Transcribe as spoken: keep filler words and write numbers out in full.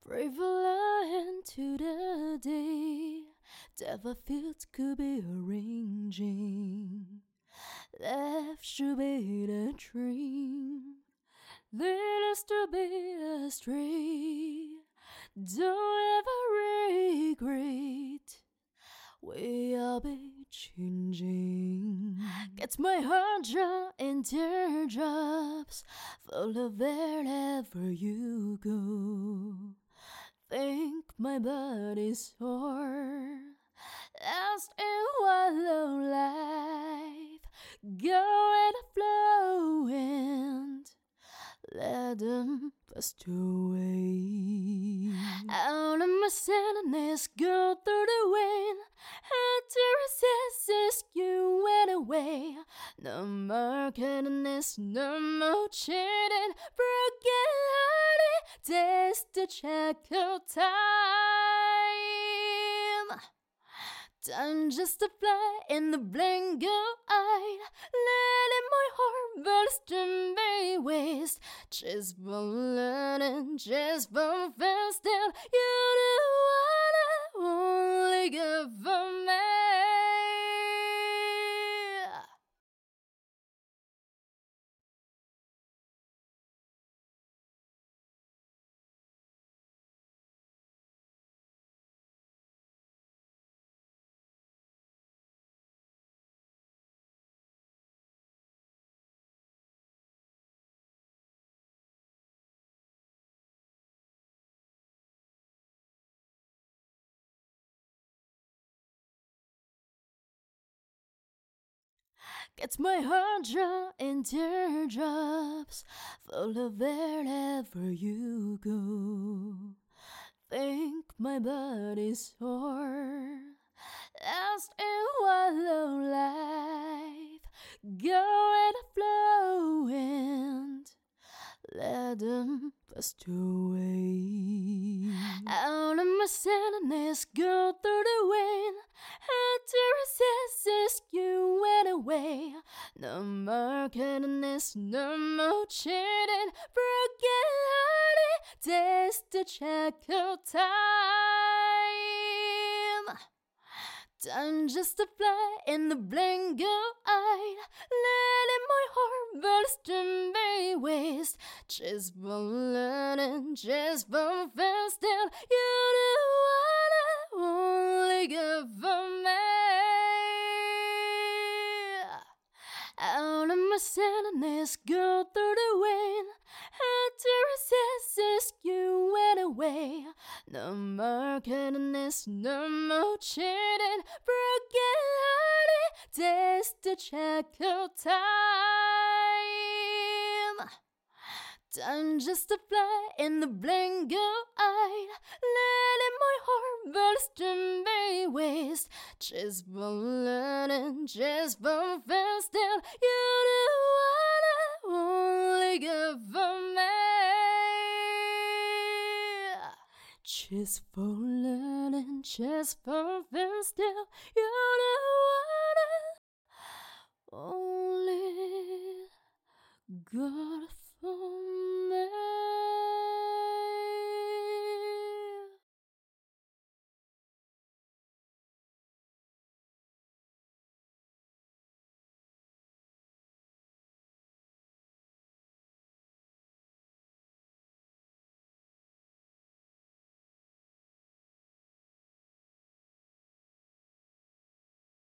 Bravely into the day, Devil fields could be arranging. Left should be the dream, lead us to be astray. Don't ever regret, we all be changing. Gets my heart dry in teardrops, follow wherever you go. Think my body's sore, lost in wallow life. Go with the flow and let them pass away. Out of my sadness, go through the wind. Had to resist as you went away. No more kindness, no more cheating. Broken hearted, taste the shackle time. Time just to fly in the blink of eye, letting my heart burst and be waste. Just for learning, just for fasting, you know what I only give for me. Gets my heart dry in teardrops, follow wherever you go. Think my body's sore, lost in wallow life. Go with the flow and let them pass away. Out of my sadness, go through the wind. Had to resist as you went away. No more kindness, no more cheating. Broken hearted, taste the shackle time. Time just to fly in the blink of eye, letting my heart burst and be waste. Just for learning, just for fasting, you know what I only give for me. Out of my sadness, go through the wind. Had to resist as you went away. No more kindness, no more cheating. Broken hearted, taste the shackle time. Time just to fly in the blink of eye, letting my heart burst and be waste. Just for learning, just for fasting, you know what I only give for me. Just for learning, just for fasting, you know what I only got for me.